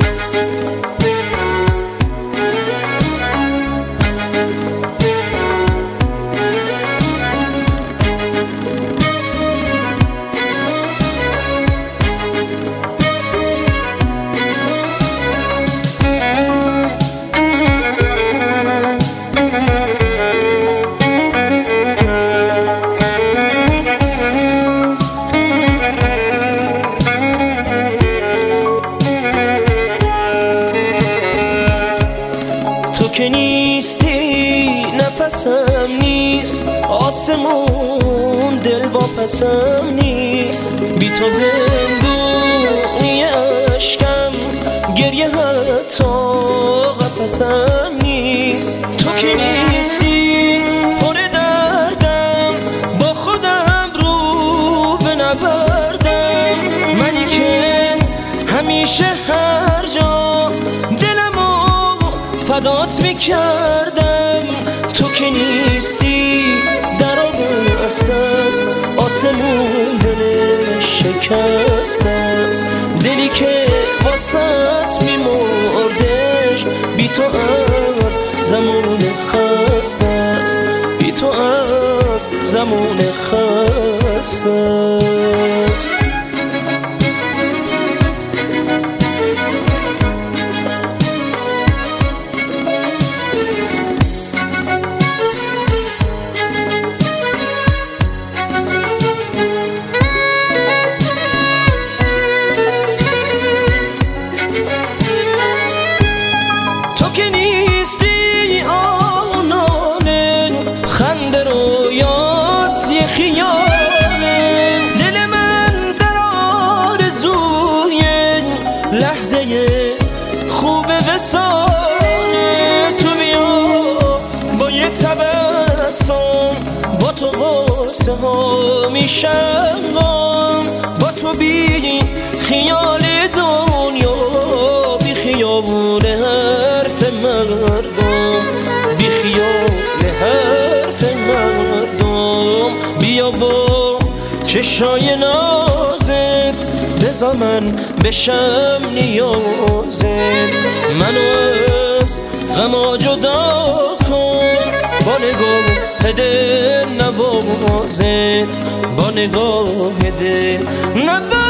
که نیستی نفسم نیست، آسمون دل واپسم نیست. بی تو زندونی عشقم، گریه حتی قفسم نیست. تو که نیستی پر دردم، با خودم رو به نبردم. منی که همیشه هر جا فدات میکردم. تو که نیستی در بست است، آسمون دلش شکست است. دلی که واسط میمردش، بی تو از زمان خسته است. بی تو از زمان خسته است. لحظه خوب وصاله تو بیا با یه تبسم، با تو قصه ها میشنگم. با تو بی خیال دنیا، بی خیال حرف مردم، بی خیال حرف مردم. بیا با چشای نازت بذار من بشم نیازت. منو از غما جدا کن، با نگاه دل نوازت، با نگاه دل نوازت.